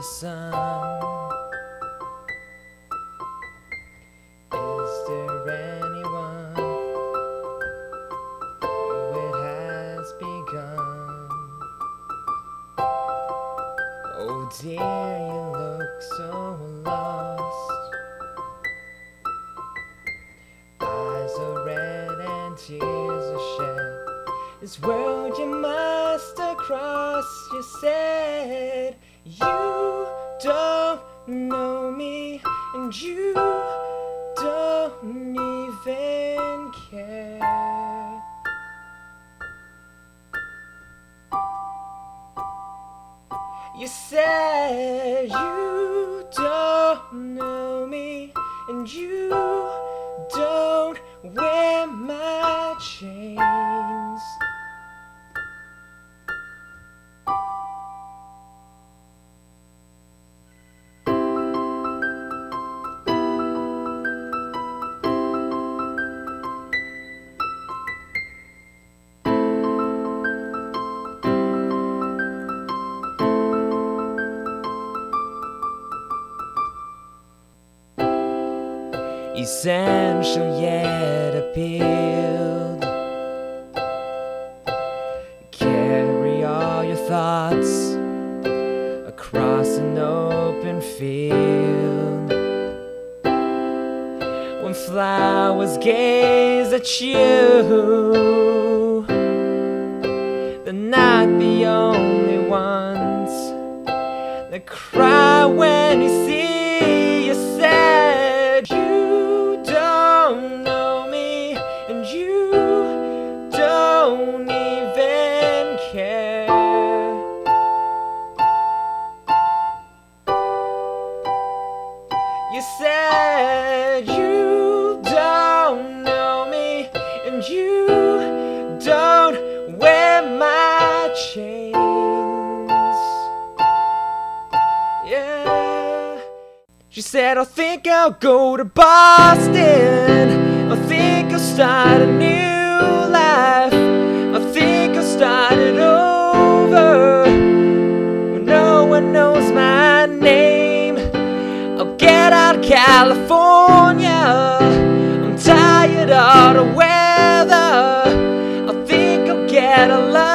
sun. Is there anyone? Oh, it has begun. Oh dear, you look so lost. Eyes are red and tears are shed. This world you must across, you said. You don't know me, and you don't even care. You said you don't know me, and you don't wear my chains. Essential yet appealed. Carry all your thoughts across an open field. When flowers gaze at you, they're not the only ones that cry when you see. You said you don't know me, and you don't even care. You said you don't know me, and you don't wear my chains. Yeah. She said, I think I'll go to Boston. I think I'll start a new life. I think I'll start it over when no one knows my name. I'll get out of California. I'm tired of the weather. I think I'll get a